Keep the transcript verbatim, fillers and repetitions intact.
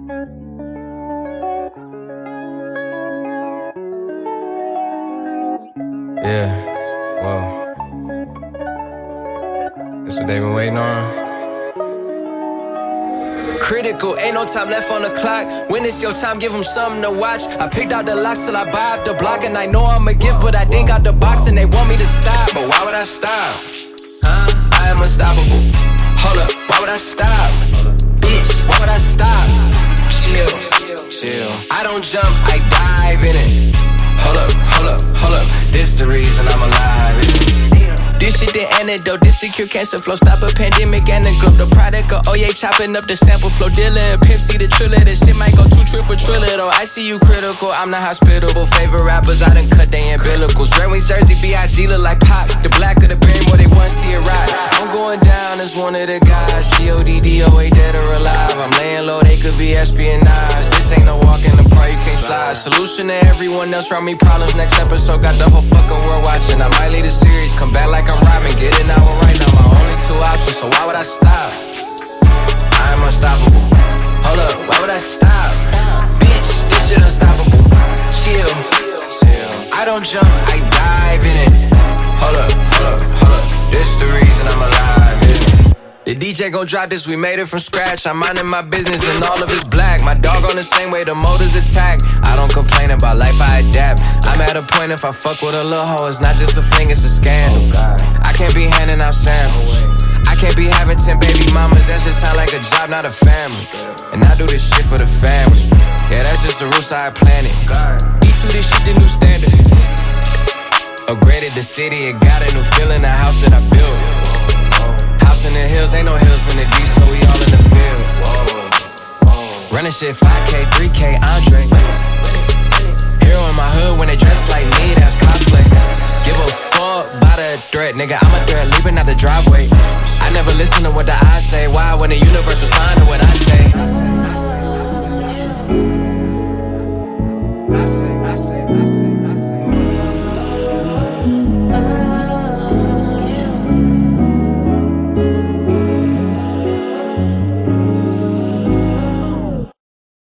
Yeah, whoa. That's what they been waiting on. Critical, ain't no time left on the clock. When it's your time, give them something to watch. I picked out the locks till I buy up the block. And I know I'm a gift, but I think out the box and they want me to stop. But why would I stop? Huh? I am unstoppable. Hold up, why would I stop? Bitch, why would I stop? Chill, chill. I don't jump, I dive in it. Hold up, hold up, hold up. This the reason I'm alive. This shit the antidote, this the cure cancer flow. Stop a pandemic and the globe. The product of, oh yeah, chopping up the sample flow. Dealer and Pimp C the triller. This shit might go two trip for triller though. I see you critical, I'm not hospitable. Favorite rappers, I done cut they umbilicals. Red Wings jersey, B I G look like Pop. The black of the Barrymore, they wanna see it ride. I'm going down as one of the guys. G O D D O A dead or alive. I'm laying low, they could be espionage. This ain't no walk in the park, you can't slide. Solution to everyone else around me problems. Next episode, got the whole fucking world watching. I might lead a series, come back like I'm robbing. Get it now or right now, my only two options. So why would I stop? I am unstoppable. Hold up, why would I stop? Bitch, this shit unstoppable. Chill, chill. I don't jump, I dive in it. Hold up, hold up, hold up. This the reason I'm alive, yeah. The D J gon' drop this, we made it from scratch. I'm minding my business and all of it's black. My dog on the same way, the motors attack. I don't complain about life, I adapt. I'm at a point if I fuck with a little hoe, it's not just a fling, it's a scandal. I can't be handing out samples. I can't be having ten baby mamas, that just sound like a job, not a family. And I do this shit for the family. Yeah, that's just the rules I planned it. E two, this shit the new standard. Upgraded the city, it got a new feeling, the house that I built. House in the hills, ain't no hills in the D, so we all in the field. Running shit five K, three K, Andre. Hero in my hood when they dress like me, that's cosplay. Give a fuck by the threat, nigga, I'm a threat, leaving out the driveway. I never listen to what the eyes say, why when the universe responds?